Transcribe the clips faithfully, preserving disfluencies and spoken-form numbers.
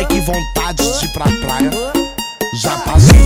que vontade de ir pra praia já passou.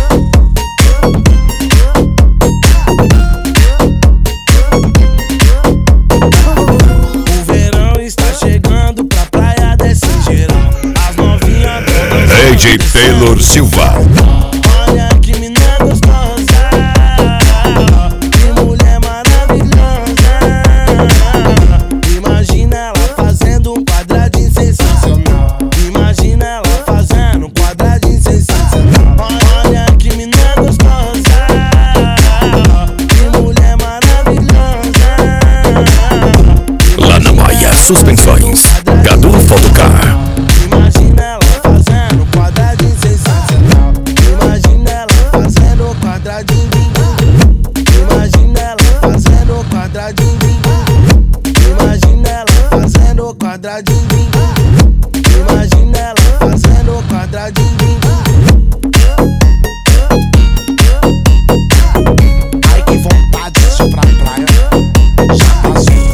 O verão está chegando, pra praia desce geral. As novinhas todas D J Taylor Silva. Olha que mina gostosa, que mulher maravilhosa. Imagina ela fazendo um quadradinho sensacional. Imagina ela fazendo um quadradinho sensacional. Olha que mina gostosa, que mulher maravilhosa. Lá na Maia Suspensões, Cadu Fotocar. Imagina ela fazendo um quadradinho sensacional. Imagina ela fazendo um quadradinho. Imagina ela fazendo um quadradinho. Imagina ela fazendo um quadradinho. Imagina ela fazendo um quadradinho. Ai que vontade de ir pra praia já passou.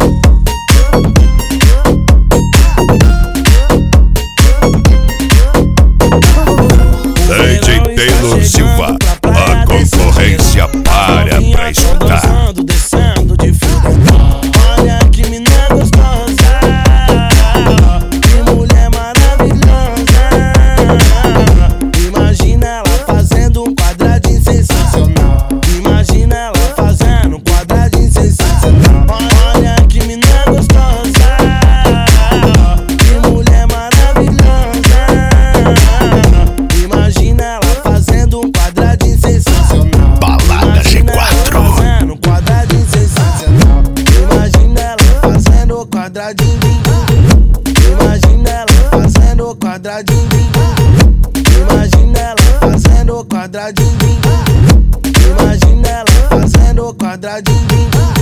D J Taylor Silva, a concorrência para pra escutar. Descendo de fio. Olha que mina gostosa, que mulher maravilhosa. Imagina ela fazendo um quadradinho sensacional. Imagina ela fazendo um quadradinho sensacional. Olha que mina gostosa, que mulher maravilhosa. Imagina ela fazendo um quadradinho sensacional. Balada G quatro. Fazendo um quadradinho sensacional. Imagina ela fazendo um quadradinho. Imagina ela fazendo um quadradinho. Imagina ela fazendo um quadradinho. Imagina ela fazendo um quadradinho.